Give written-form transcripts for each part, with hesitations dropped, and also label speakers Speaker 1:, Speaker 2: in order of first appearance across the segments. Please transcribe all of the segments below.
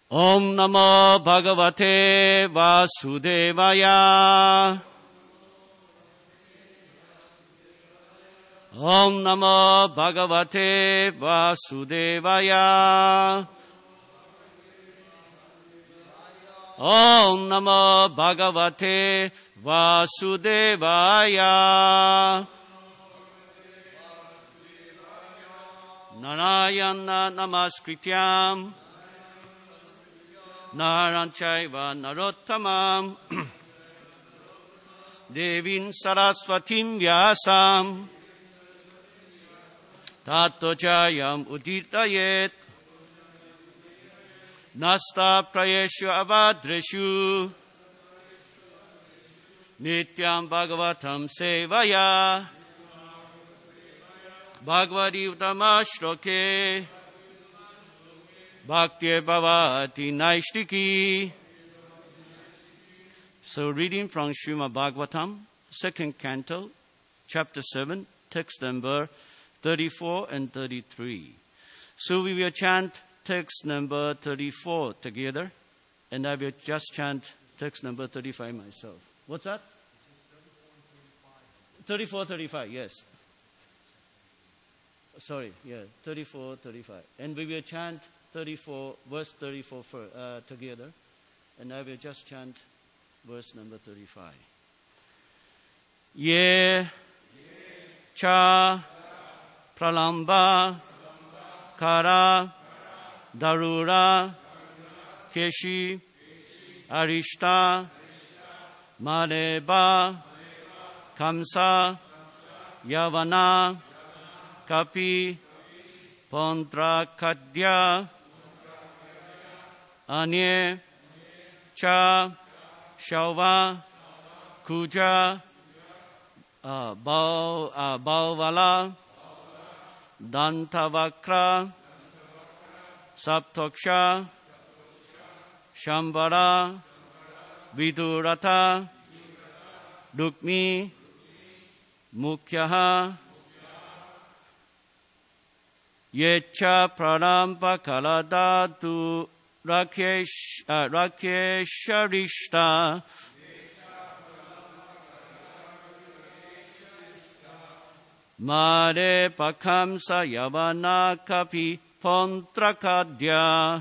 Speaker 1: Om Namo Bhagavate Vasudevaya. Om Namo Bhagavate Vasudevaya. Om Namo Bhagavate Vasudevaya. Narayana Namaskrityam Naranchaiva Narottamam Devin Saraswatim Vyasam Tato Jayam Uditayet Nasta Prayeshu Avadreshu Nityam Bhagavatam Sevaya Bhagavati Uttama Shloke Bhakti Bhavati Naishtiki. So reading from Srimad Bhagavatam, second canto, chapter 7, text number 34 and 33. So we will chant text number 34 together, and I will just chant text number 35 myself. What's that? 34, 35, yes. Sorry, 34, 35. And we will chant 34, verse 34 together, and I will just chant verse number 35. Ye cha pralamba kara darura keshi arishta mareba kamsa yavana kapi pontra kadya anye cha shauva kuja bauvala dantavakra saptoksha shambara vidurata dukmi mukyaha yecha pranampa kaladatu rakesharishta mare pakamsa yavana kapi pontrakadya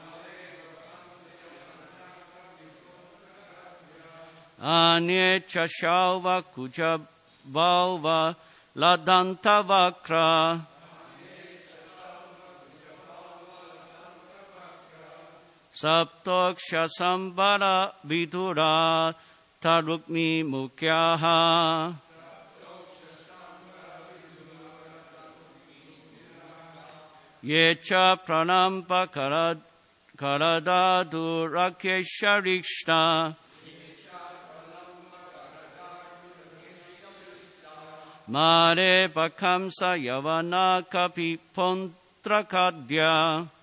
Speaker 1: anye chashauva kuja bauva ladantavakra saptoksha sambara vidura tarukmi mukyaha yecha pranampa karadadu rakesharishta mare pakamsa yavana kapi pontrakadya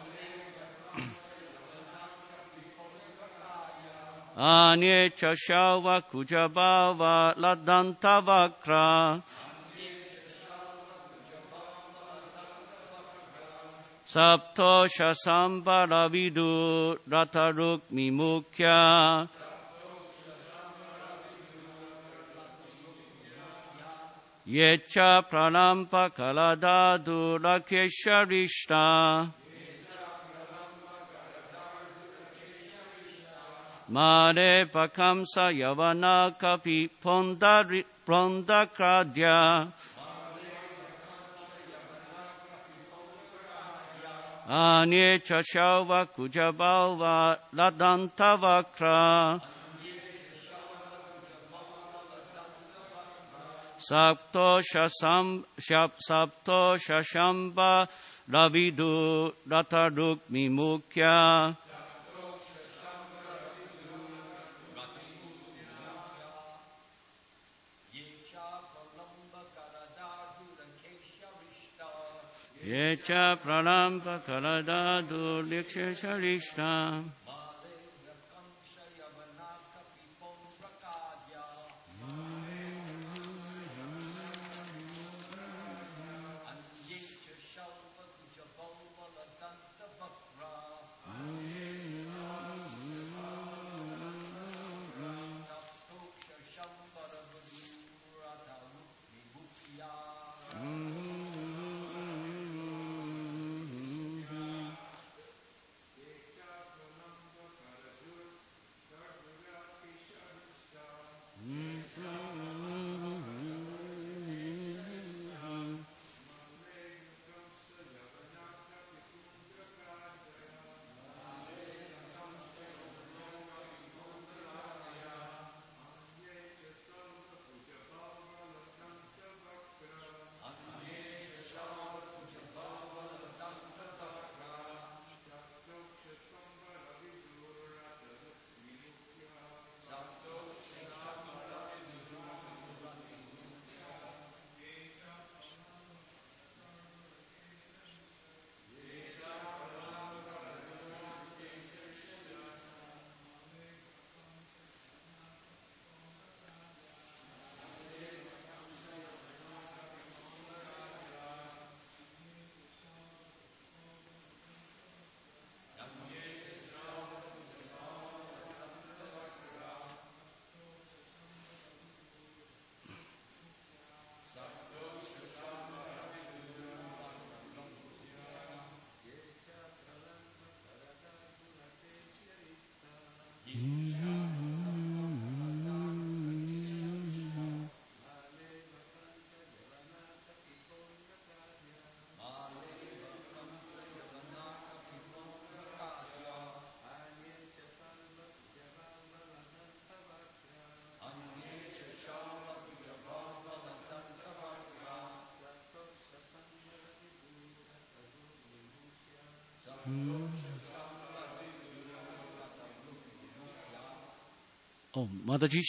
Speaker 1: anye chashava kujabhava ladantavakra sapto shasambara vidu ratarukmi mukya yecha pranampa kaladadu rakesharishta mare pakamsa yavana kapi pondakradya anye chashauva kujabhava ladantavakra sapto shashamba ravidu ratarukmi mukya yecha pranampa kaladadu rakesharishta Oh, Mataji.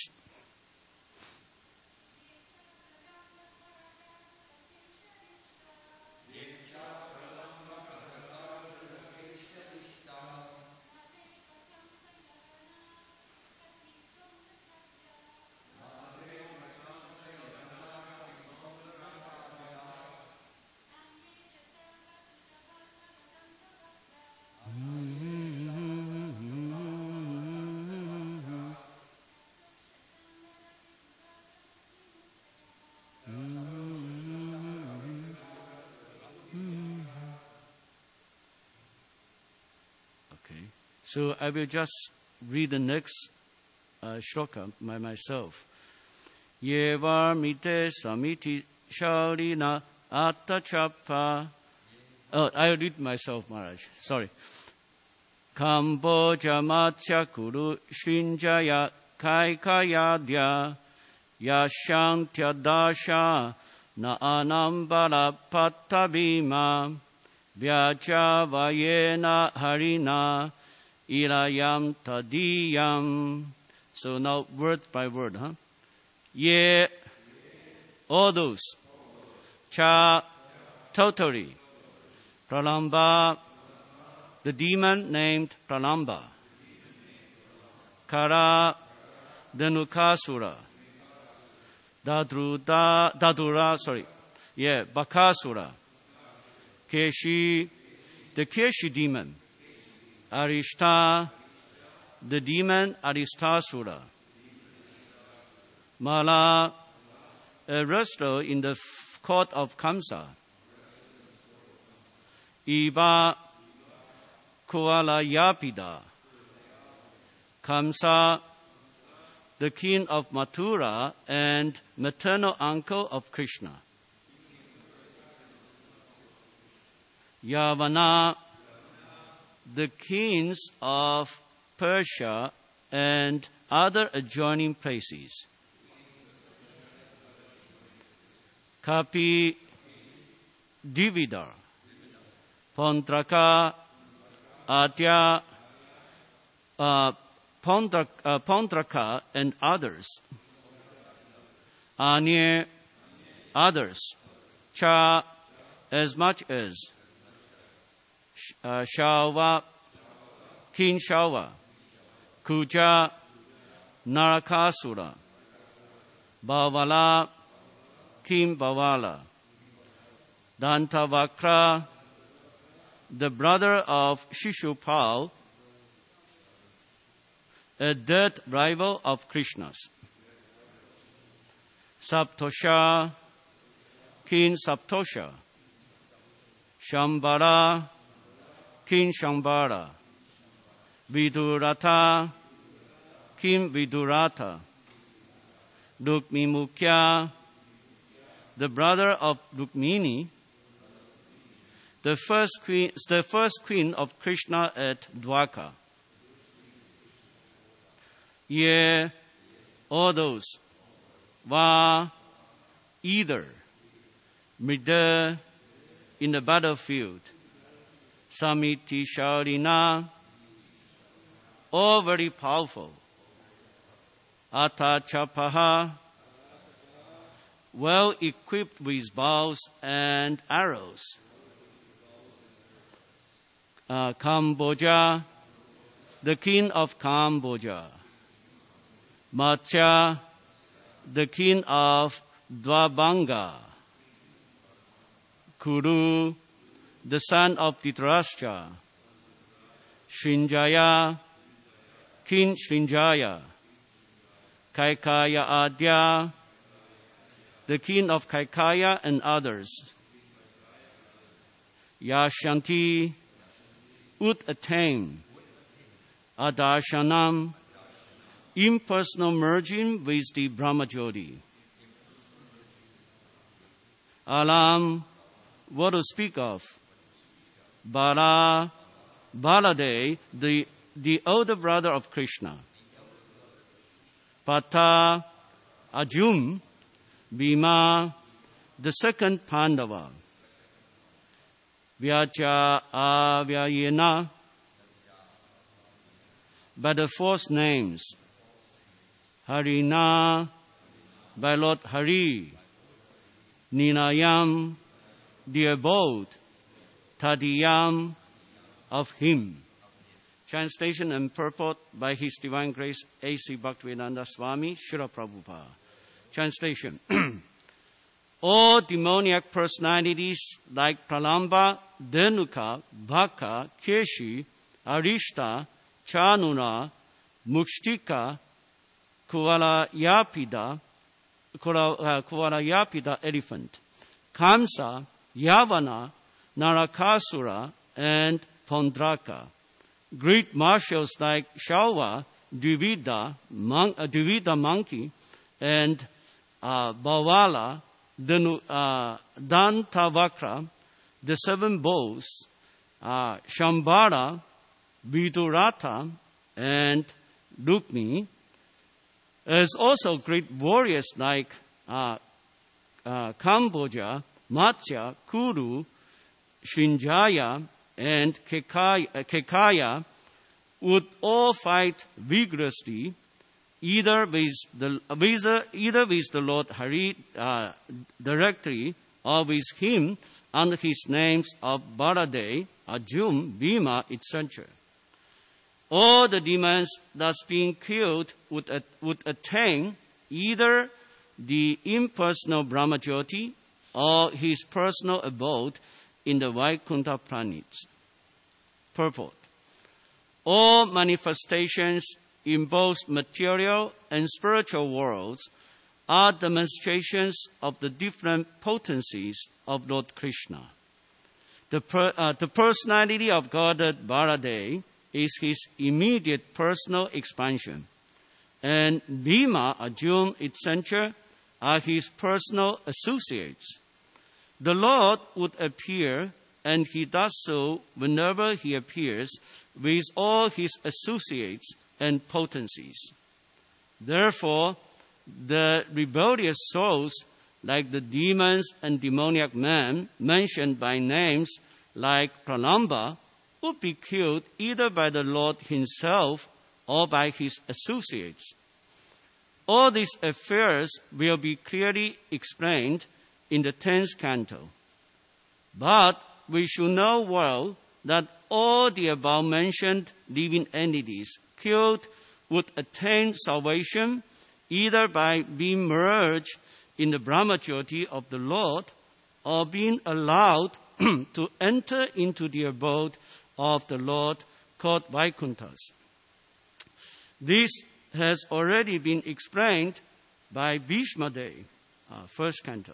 Speaker 1: So I will just read the next shloka by myself. Yeva mite samiti shaurina attachapa. Oh, I read myself, Maharaj. Sorry. Kamboja matya kuru shinjaya kaikayadya yashantya dasha na anambara pattabhima vyajavayena harina ilayam tadiyam. So now word by word, huh? Ye, all those. Cha, totally. Pralamba, the demon named Pralamba. Kara, the Nukasura. Bakasura. Keshi, the Keshi demon. Arishta, the demon Arishtasura. Mala, a wrestler in the court of Kamsa. Iba, Kualayapida. Kamsa, the king of Mathura and maternal uncle of Krishna. Yavana, the kings of Persia and other adjoining places. Kapi, Dividar, Pontraka, Atya, Pontraka and others. Anye, others. Cha, as much as. Shava, King Shava. Kuja, Narakasura. Bavala, King Bavala. Dantavakra, the brother of Shishupal, a dead rival of Krishna's. Saptosha, King Saptosha. Shambara, King Shambara. Vidurata, King Vidurata. Rukmimukya, the brother of Rukmini, the first queen of Krishna at Dwarka. Ye, all those. Va, either. Mrida, in the battlefield. Samiti Shaurina, all very powerful. Ata Chapaha, well equipped with bows and arrows. Kamboja, the king of Kamboja. Matsya, the king of Dwabanga. Kuru, the son of Dhritarashtra. Srinjaya, King Srinjaya. Kaikaya Adya, the king of Kaikaya and others. Yashanti, would attain. Adarshanam, impersonal merging with the Brahmajyoti. Alam, what to speak of? Bala, Balade, the older brother of Krishna. Pata, Arjun, Bhima, the second Pandava. Vyacha Avyayena, by the false names, Harina, by Lord Hari, Ninayam, the abode, Tadiyam, of him. Translation and purport by His Divine Grace A.C. Bhaktivedanta Swami, Srila Prabhupada. Translation. All demoniac personalities like Pralamba, Dhenuka, Bhaka, Keshi, Arishta, Chanuna, Mukshtika, Kuvalayapida elephant, Kamsa, Yavana, Narakasura, and Pondraka. Great marshals like Shawa, Dvivida monkey, and Bavala, Dantavakra, the seven bulls, Shambhara, Vidurata, and Rukmi, as also great warriors like Kamboja, Matsya, Kuru, Srinjaya, and Kekaya would all fight vigorously, either with the Lord Hari directly, or with him under his names of Baladev, Arjun, Bhima, etc. All the demons thus being killed would attain either the impersonal Brahmajyoti or his personal abode in the Vaikuntha planets. Purport. All manifestations in both material and spiritual worlds are demonstrations of the different potencies of Lord Krishna. The personality of Godhead Baladev is his immediate personal expansion, and Bhima, Arjun, etc. are his personal associates. The Lord would appear, and he does so whenever he appears, with all his associates and potencies. Therefore, the rebellious souls, like the demons and demoniac men mentioned by names like Pralamba, would be killed either by the Lord himself or by his associates. All these affairs will be clearly explained in the 10th canto. But we should know well that all the above-mentioned living entities killed would attain salvation either by being merged in the Brahmajyoti of the Lord or being allowed to enter into the abode of the Lord called Vaikunthas. This has already been explained by Bhishma Dev, first canto.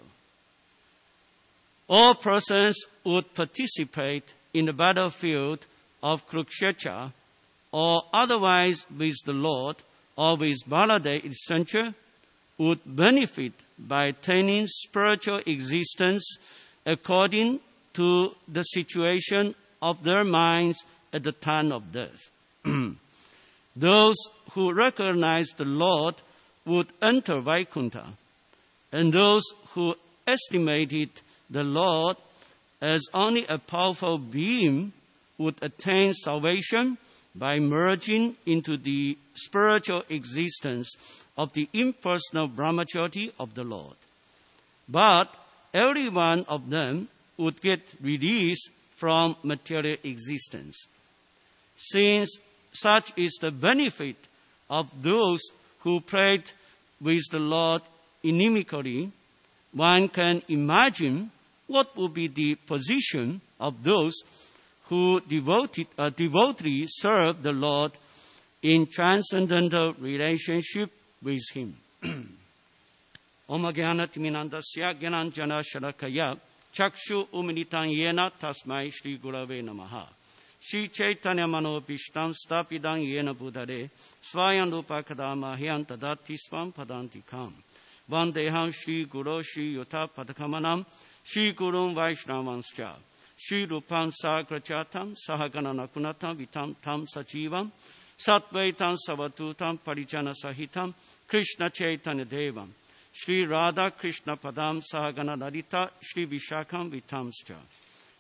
Speaker 1: All persons would participate in the battlefield of Kurukshetra or otherwise with the Lord or with Baladev, etc., would benefit by attaining spiritual existence according to the situation of their minds at the time of death. Those who recognize the Lord would enter Vaikuntha, and those who estimated the Lord as only a powerful being would attain salvation by merging into the spiritual existence of the impersonal Brahmajyoti of the Lord. But every one of them would get released from material existence. Since such is the benefit of those who prayed with the Lord inimically, one can imagine what would be the position of those who devotedly serve the Lord in transcendental relationship with Him. Om Jnana Timinandasya Jnananjana Shalakaya Chakshu Umilitan Yena Tasmai Shri Gurave Namaha. Shri Chaitanya Mano Bhishtam Stapidang Yena Buddhare Swayan Rupa Kadama Hyan Tadati Swam Padantikam. Vandeham Shri Guru Shri Yuta Padakamanam Shri Gurun Vaishnavanscha Shri Rupam Sagrachatam Sahagana Nakunatam Vitam Tam Sajivam Satvaitam Savatutam Parijana Sahitam Krishna Chaitanya Devam Shri Radha Krishna Padam Sahagana Lalita Shri Vishakam Vitamscha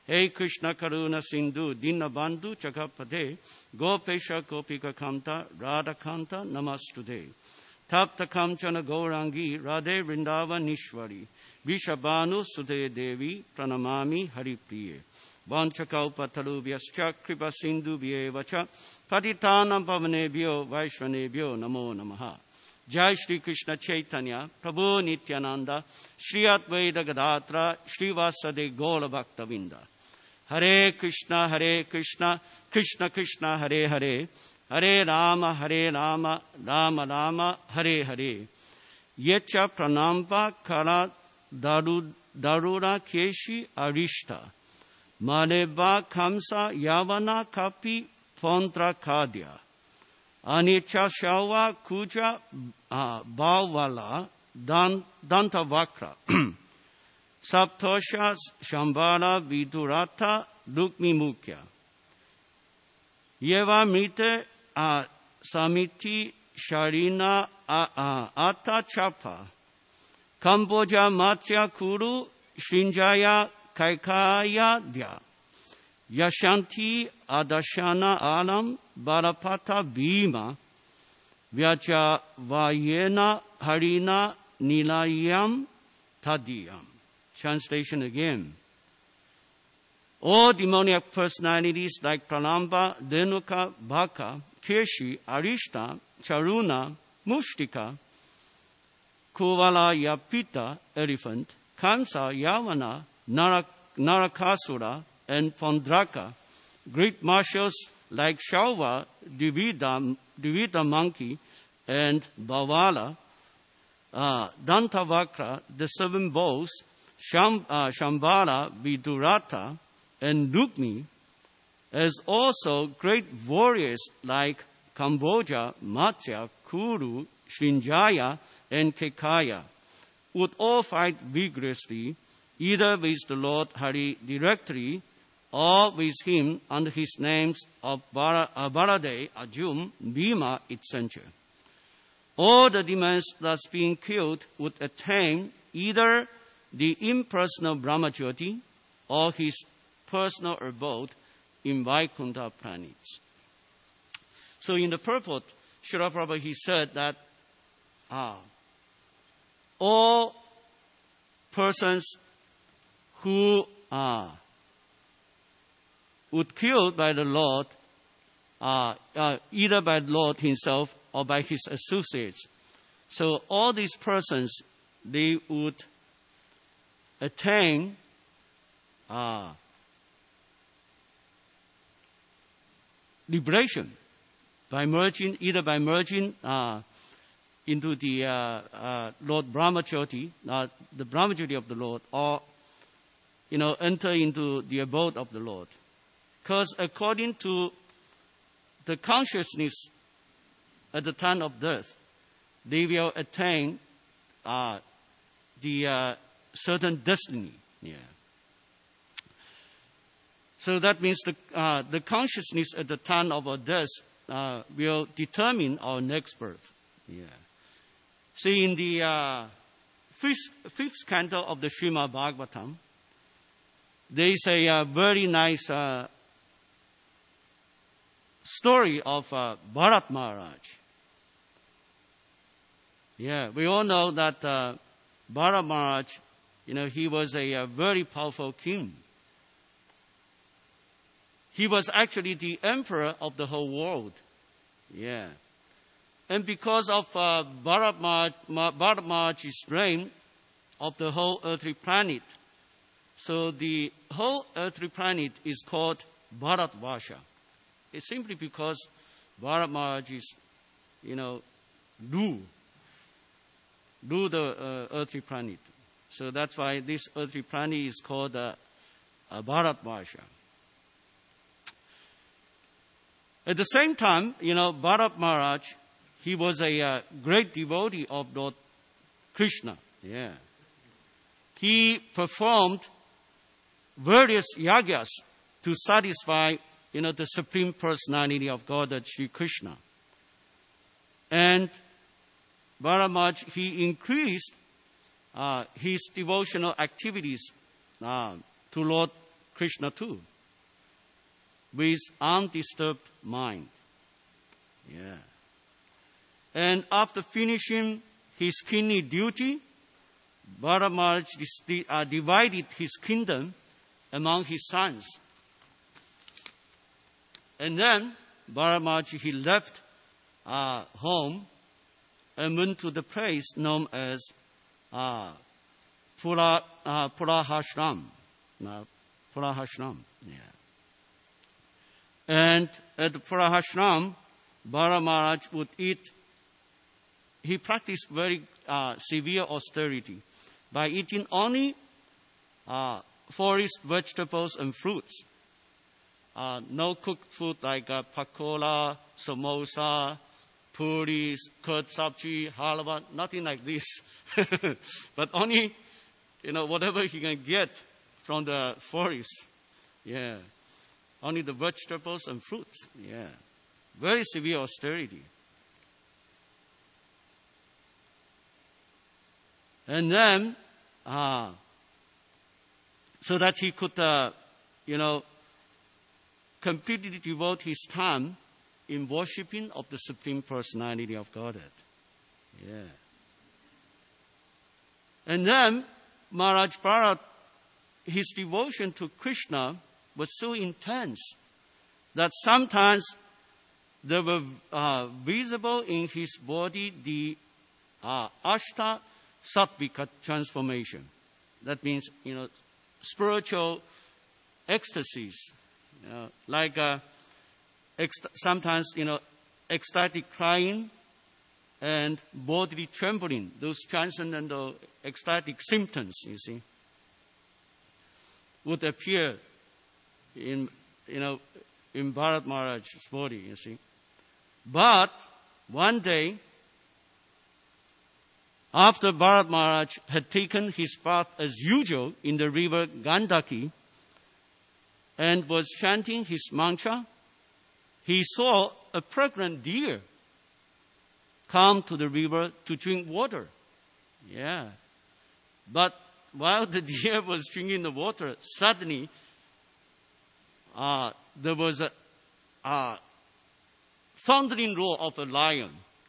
Speaker 1: Hey Krishna Karuna Sindhu Dinabandhu Chakapade Gopesha Gopika Kanta Radha Kanta Namastude Tapta Kamchana Gaurangi Radhe Vrindavan Nishwari Vishabhanu Sudhe Devi Pranamami Haripriye Vanchakaupatalubhyascha Kripa Sindhu Vyevacha Patitanam Pavanebhyo Vaishvanebhyo Namo Namaha. Jai Shri Krishna Chaitanya Prabhu Nityananda Shri Advaita Gadatra Shri Vasade Gaura Bhaktavinda. Hare Krishna Krishna Krishna Hare Hare Hare Rama Rama Rama Hare Hare. Yecha Pranampa Kara Darura Keshi Arishta Maleba Kamsa Yavana Kapi Pontra Kadya Anicha Shawa Kuja Bhavala Dantavakra Saptosha Shambhala Vidurata Lukmi Mukya Yeva Mite Samiti Sharina Ata Chapa Kamboja Matsya Kuru Srinjaya Kaikaya Dya Yashanti Adashana Alam Barapata Bhima Vyacha Vayena Harina Nilayam Tadiyam. Translation again. All demoniac personalities like Pralamba, Denuka, Bhaka, Keshi, Arishta, Charuna, Mushtika, Kuvala Yapita, elephant, Kamsa, Yavana, Narakasura, and Pondraka, great marshals like Shauva, Divita monkey, and Bavala, Dantavakra, the seven bowls, Shambhala, Vidurata, and Lukmi, as also great warriors like Kamboja, Matsya, Kuru, Srinjaya, and Kekaya, would all fight vigorously, either with the Lord Hari directly or with him under his names of Barade, Arjun, Bhima, etc. All the demons thus being killed would attain either the impersonal Brahmajyoti or his personal abode in Vaikuntha planets. So in the purport, Srila Prabhupada, he said that all persons who would killed by the Lord, either by the Lord himself or by his associates. So all these persons, they would attain liberation by merging, either by merging into the Lord Brahmajyoti, the Brahmajyoti of the Lord, or enter into the abode of the Lord. Because according to the consciousness at the time of death, they will attain the certain destiny. Yeah. So that means the consciousness at the time of our death will determine our next birth. Yeah. See, in the fifth canto of the Srimad Bhagavatam, there is a very nice story of Bharat Maharaj. Yeah, we all know that Bharat Maharaj, he was a very powerful king. He was actually the emperor of the whole world. Yeah. And because of Bharat Maharaj's reign of the whole earthly planet, so the whole earthly planet is called Bharatvarsha. It's simply because Bharat Maharaj is, rule the earthly planet. So that's why this earthly planet is called Bharatvarsha. At the same time, Bharat Maharaj, he was a great devotee of Lord Krishna. Yeah. He performed various yagyas to satisfy, the Supreme Personality of Godhead, Sri Krishna. And Bharat Maharaj, he increased his devotional activities to Lord Krishna too, with undisturbed mind. Yeah. And after finishing his kingly duty, Bharat Maharaj divided his kingdom among his sons. And then Bharat Maharaj, he left home and went to the place known as Purahashram. Purahashram. Yeah. And at the Purahashram, Bharat Maharaj would eat. He practiced very severe austerity by eating only forest vegetables and fruits. No cooked food like pakola, samosa, puris, curd sabji, halwa, nothing like this. But only, whatever he can get from the forest. Yeah. Only the vegetables and fruits. Yeah. Very severe austerity. And then, so that he could, completely devote his time in worshiping of the Supreme Personality of Godhead. Yeah. And then, Maharaj Bharat, his devotion to Krishna was so intense that sometimes there were visible in his body the Ashta Sattvika transformation. That means, spiritual ecstasies. Like sometimes, ecstatic crying and bodily trembling. Those transcendental ecstatic symptoms, you see, would appear in Bharat Maharaj's body, you see. But one day, after Bharat Maharaj had taken his bath as usual in the river Gandaki and was chanting his mantra, he saw a pregnant deer come to the river to drink water. Yeah. But while the deer was drinking the water, suddenly there was a thundering roar of a lion.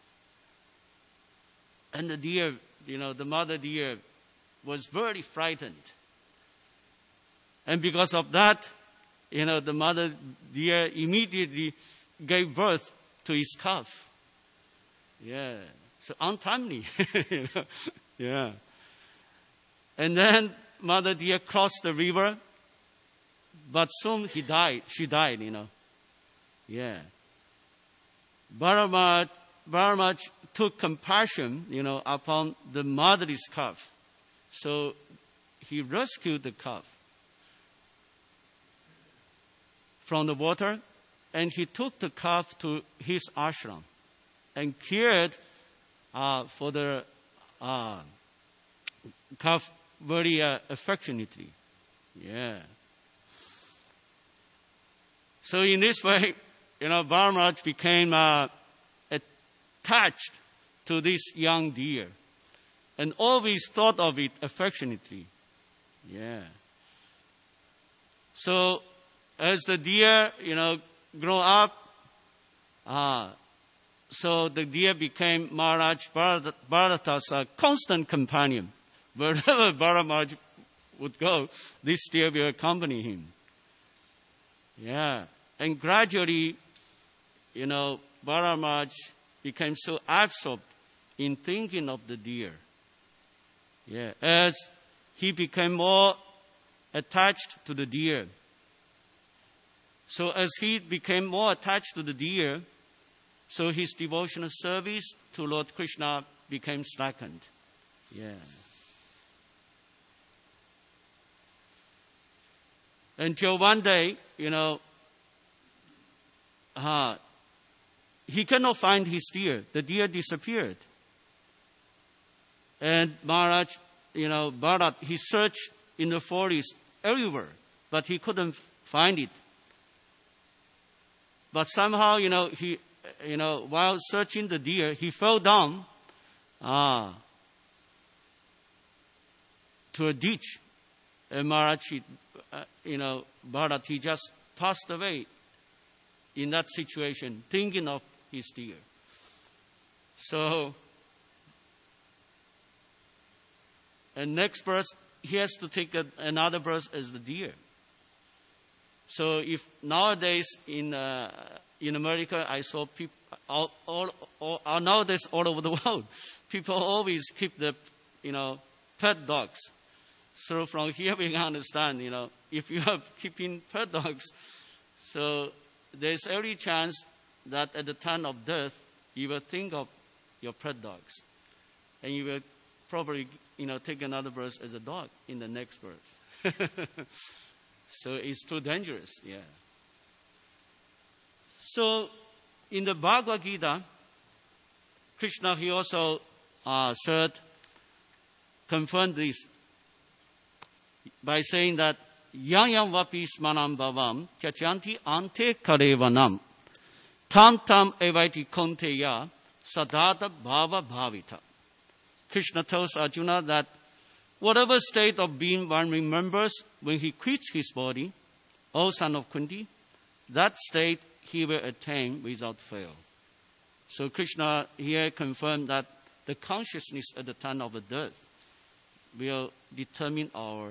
Speaker 1: And the deer, the mother deer was very frightened. And because of that, the mother deer immediately gave birth to his calf. Yeah. So untimely. Yeah. And then mother deer crossed the river, but soon she died, Yeah. Bharat Maharaj took compassion, upon the mother's calf. So he rescued the calf from the water, and he took the calf to his ashram and cared for the calf very affectionately. Yeah. So in this way, Bharat Maharaj became attached to this young deer and always thought of it affectionately. Yeah. So as the deer, grew up, so the deer became Maharaj Bharata's constant companion. Wherever Bharat Maharaj would go, this deer will accompany him. Yeah. And gradually, Bharat Maharaj became so absorbed in thinking of the deer. Yeah. As he became more attached to the deer. So as he became more attached to the deer, so his devotional service to Lord Krishna became slackened. Yeah. Until one day, he cannot find his deer. The deer disappeared. And Maharaj, Bharat, he searched in the forest everywhere, but he couldn't find it. But somehow, he, while searching the deer, he fell down to a ditch. And Maharaj, Bharat, he just passed away in that situation, thinking of his deer. So, and next birth, he has to take another birth as the deer. So if nowadays in America, I saw people nowadays all over the world, people always keep the pet dogs. So from here we can understand, if you are keeping pet dogs, so there's every chance that at the time of death you will think of your pet dogs, and you will probably take another birth as a dog in the next birth. So it's too dangerous, yeah. So in the Bhagavad Gita, Krishna, he also confirmed this by saying that yang yang vapi smanam bhavam tyachanti ante karevanam tam tam evaiti konteya sadata bhava bhavita. Krishna tells Arjuna that whatever state of being one remembers when he quits his body, O son of Kunti, that state he will attain without fail. So Krishna here confirmed that the consciousness at the time of the death will determine our,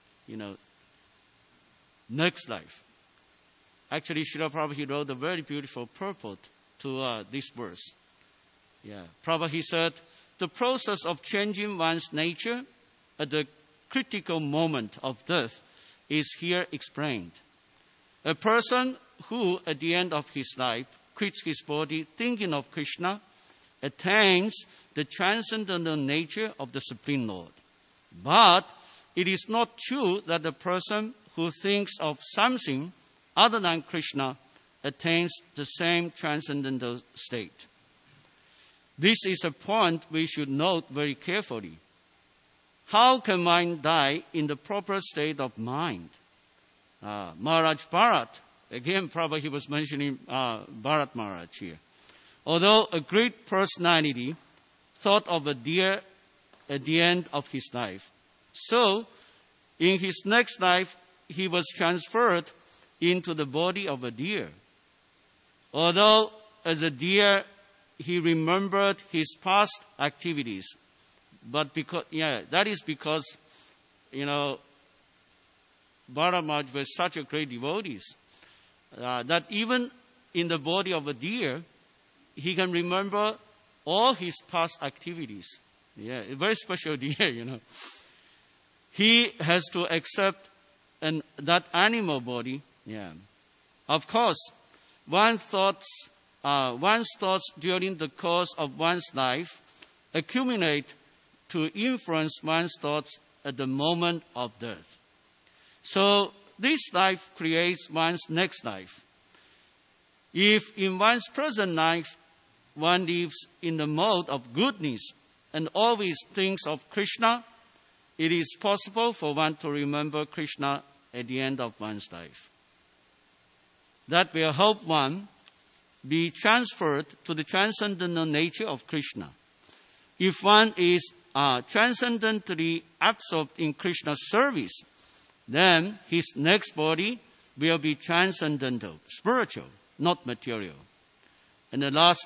Speaker 1: next life. Actually, Srila Prabhupada, he wrote a very beautiful purport to this verse. Yeah, Prabhupada, he said, the process of changing one's nature at the critical moment of death is here explained. A person who, at the end of his life, quits his body thinking of Krishna, attains the transcendental nature of the Supreme Lord. But it is not true that the person who thinks of something other than Krishna attains the same transcendental state. This is a point we should note very carefully. How can mind die in the proper state of mind? Maharaj Bharat, again, probably he was mentioning Bharat Maharaj here. Although a great personality thought of a deer at the end of his life. So, in his next life, he was transferred into the body of a deer. Although, as a deer, he remembered his past activities. But that is because, Bharat Maharaj was such a great devotee that even in the body of a deer, he can remember all his past activities. Yeah, a very special deer, He has to accept that animal body. Yeah. Of course, one's thoughts during the course of one's life accumulate to influence one's thoughts at the moment of death. So this life creates one's next life. If in one's present life one lives in the mode of goodness and always thinks of Krishna, it is possible for one to remember Krishna at the end of one's life. That will help one be transferred to the transcendental nature of Krishna. If one is transcendently absorbed in Krishna's service, then his next body will be transcendental, spiritual, not material. And the last,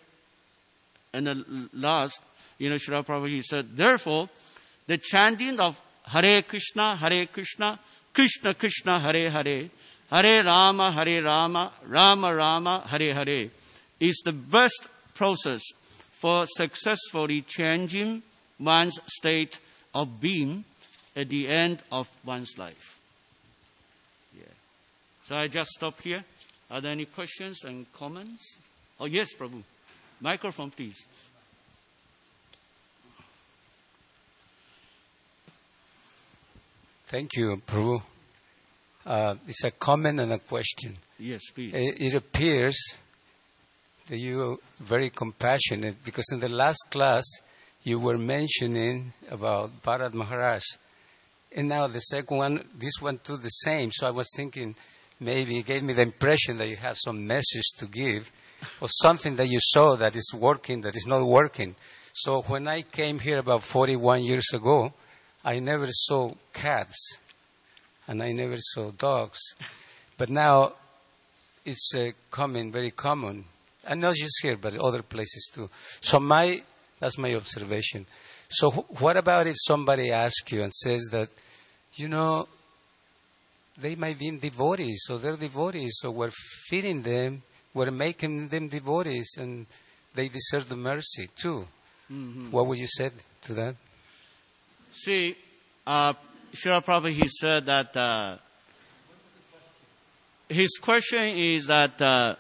Speaker 1: Srila Prabhupada, he said, therefore, the chanting of Hare Krishna, Krishna Krishna, Hare Hare, Hare Rama, Rama Rama, Hare Hare, is the best process for successfully changing one's state of being at the end of one's life. Yeah. So I just stop here. Are there any questions and comments? Oh, yes, Prabhu. Microphone, please.
Speaker 2: Thank you, Prabhu. It's a comment and a question.
Speaker 1: Yes, please.
Speaker 2: It appears that you are very compassionate because in the last class you were mentioning about Bharat Maharaj. And now the second one, this one too the same. So I was thinking maybe it gave me the impression that you have some message to give or something that you saw that is working, that is not working. So when I came here about 41 years ago, I never saw cats. and I never saw dogs. But now it's very common. And not just here, but other places too. So that's my observation. So what about if somebody asks you and says that, they might be devotees, or they're devotees, so we're feeding them, we're making them devotees, and they deserve the mercy too. Mm-hmm. What would you say to that?
Speaker 1: See, Srila Prabhupada, he said that his question is that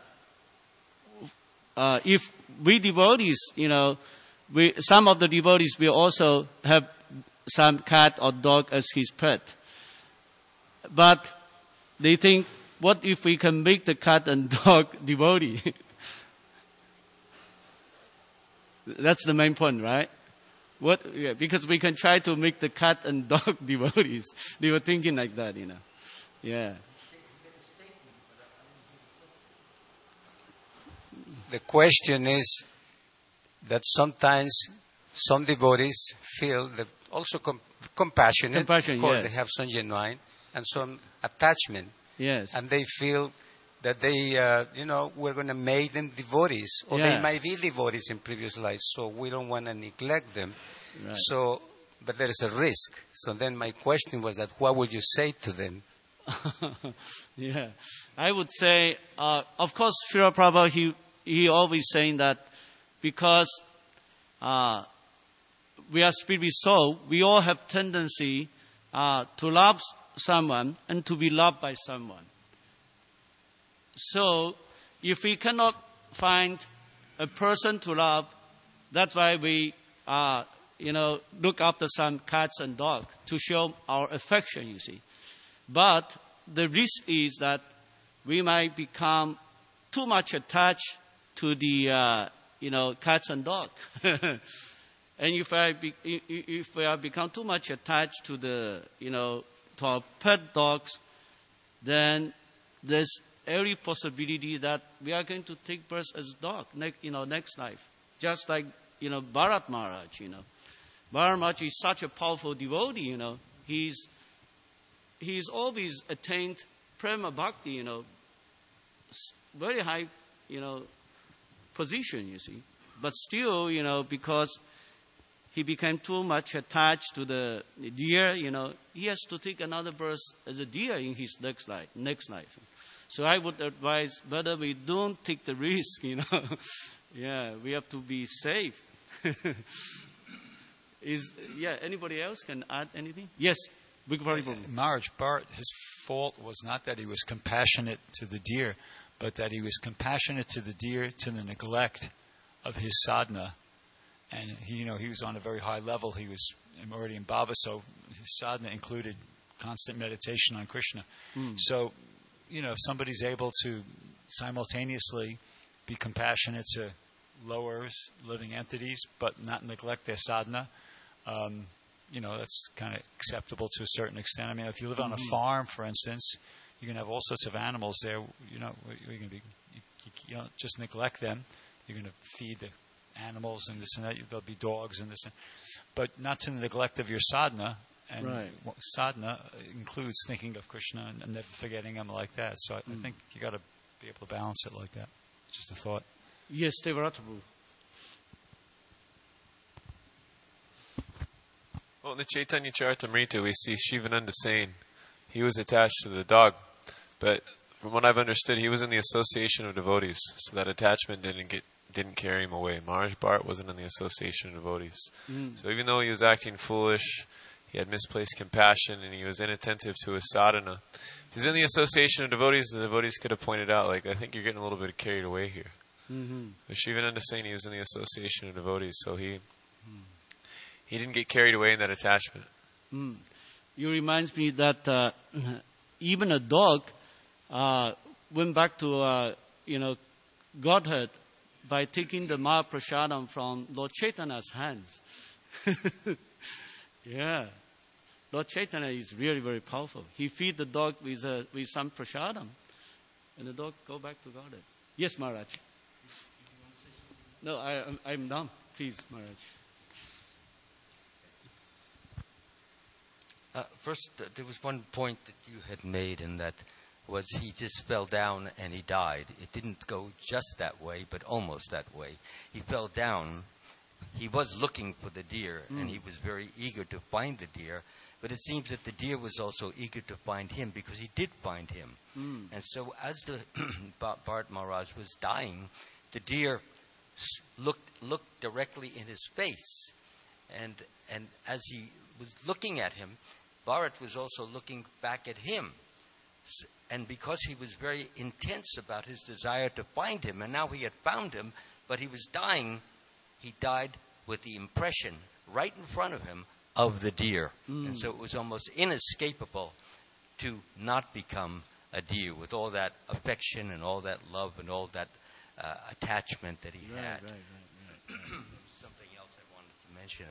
Speaker 1: if we devotees, some of the devotees will also have some cat or dog as his pet. But they think, what if we can make the cat and dog devotee? That's the main point, right? Because we can try to make the cat and dog devotees. They were thinking like that, Yeah.
Speaker 2: The question is that sometimes some devotees feel they're also compassionate. Of course, yes. They have some genuine and some attachment.
Speaker 1: Yes.
Speaker 2: And they feel that they, we're going to make them devotees. Or they might be devotees in previous lives, so we don't want to neglect them. Right. So, but there is a risk. So then my question was that, what would you say to them?
Speaker 1: Yeah. I would say, of course, Srila Prabhupada, he always saying that because we are spirit soul, we all have tendency to love someone and to be loved by someone. So, if we cannot find a person to love, that's why we, look after some cats and dogs to show our affection, you see. But the risk is that we might become too much attached to the, cats and dogs. And if we have become too much attached to the, to our pet dogs, then there's every possibility that we are going to take birth as dog, next life. Just like, Bharat Maharaj, Bharat Maharaj is such a powerful devotee, He's always attained prema bhakti, very high, position, you see. But still, because he became too much attached to the deer, he has to take another birth as a deer in his next life. So I would advise whether we don't take the risk, Yeah, we have to be safe. Anybody else can add anything? Yes.
Speaker 3: Maharaj Bharat, his fault was not that he was compassionate to the deer, but that he was compassionate to the deer to the neglect of his sadhana. And he was on a very high level. He was already in bhava, so his sadhana included constant meditation on Krishna. So, if somebody's able to simultaneously be compassionate to lower living entities, but not neglect their sadhana, that's kind of acceptable to a certain extent. I mean, if you live on a farm, for instance, you can have all sorts of animals there. You don't just neglect them. You're going to feed the animals and this and that. There'll be dogs and this, but not to the neglect of your sadhana. And sadhana includes thinking of Krishna and never forgetting him like that. So I think you got to be able to balance it like that. Just a thought.
Speaker 1: Yes, Devaratabu.
Speaker 4: Well, in the Chaitanya Charitamrita, we see Shivananda saying he was attached to the dog, but from what I've understood, he was in the association of devotees, so that attachment didn't carry him away. Maharaj Bharat wasn't in the association of devotees. So even though he was acting foolish, he had misplaced compassion, and he was inattentive to his sadhana, if he's in the association of devotees, the devotees could have pointed out, I think you're getting a little bit carried away here. But Shivananda saying he was in the association of devotees, so he didn't get carried away in that attachment.
Speaker 1: You reminds me that even a dog went back to Godhead by taking the Mahaprasadam from Lord Chaitanya's hands. Yeah, Lord Chaitanya is really very powerful. He feed the dog with some prasadam, and the dog go back to Godhead. Yes, Maharaj. No, I'm done. Please, Maharaj.
Speaker 5: First, there was one point that you had made, and that was he just fell down and he died. It didn't go just that way, but almost that way. He fell down. He was looking for the deer, and he was very eager to find the deer. But it seems that the deer was also eager to find him, because he did find him. And so as the Bharat Maharaj was dying, the deer looked directly in his face. And as he was looking at him, Bharat was also looking back at him. And because he was very intense about his desire to find him, and now he had found him, but he was dying, he died with the impression right in front of him of the deer. And so it was almost inescapable to not become a deer, with all that affection and all that love and all that attachment that he had. Something else I wanted to mention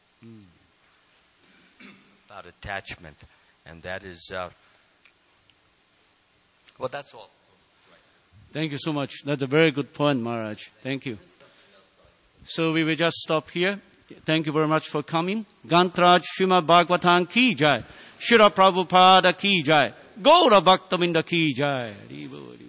Speaker 5: about attachment, and that is, well, that's all.
Speaker 1: Thank you so much. That's a very good point, Maharaj. Thank you. So we will just stop here. Thank you very much for coming. Gantraj Srimad Bhagavatam ki jai. Shira Prabhupada ki jai. Gaura Bhaktavinda ki jai.